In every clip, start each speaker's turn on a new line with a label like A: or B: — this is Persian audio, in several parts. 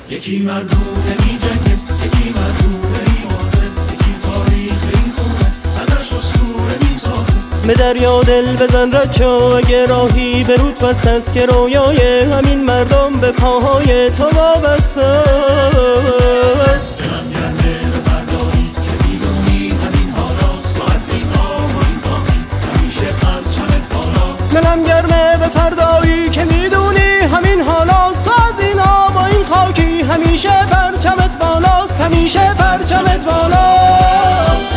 A: یکی مردونه می جنگه، یکی مردونه می بازه، یکی تاریخ این خونه ازش اسطوره می سازه.
B: به دریا دل بزن رچا، اگه راهی به رود بست است که رویای همین مردم به پاهای تو وابسته است.
A: دلم گرمه به فردایی که میدونی همین حالاست، تو از این آب و این خاکی همیشه پرچمت بالاست.
B: دلم گرمه به فردایی که میدونی همین حالاست، تو از این آب و این خاکی همیشه پرچمت بالاست، همیشه پرچمت بالاست.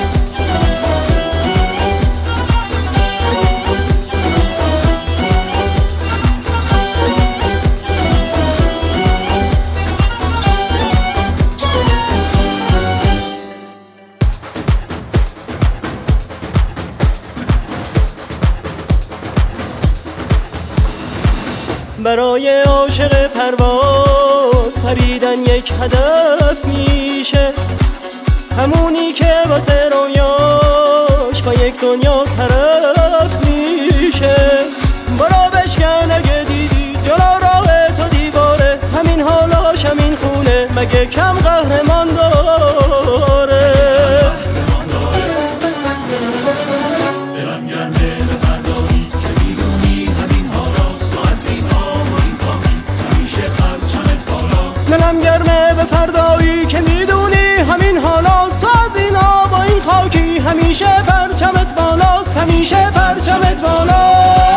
B: برای عاشق پرواز پریدن یک هدف میشه، همونی که واسه رویاش با یک دنیا طرف میشه. برو بشکن اگه دیدی جلو راه تو دیواره، همین حالاش همین خونه مگه کم قهرمان داره.
A: دلم گرمه به فردایی که میدونی همین حالاست، تو از این آب و این خاکی همیشه پرچمت بالاست.
B: دلم گرمه به فردایی که میدونی همین حالاست، تو از این آب و این خاکی همیشه پرچمت بالاست، همیشه پرچمت بالاست.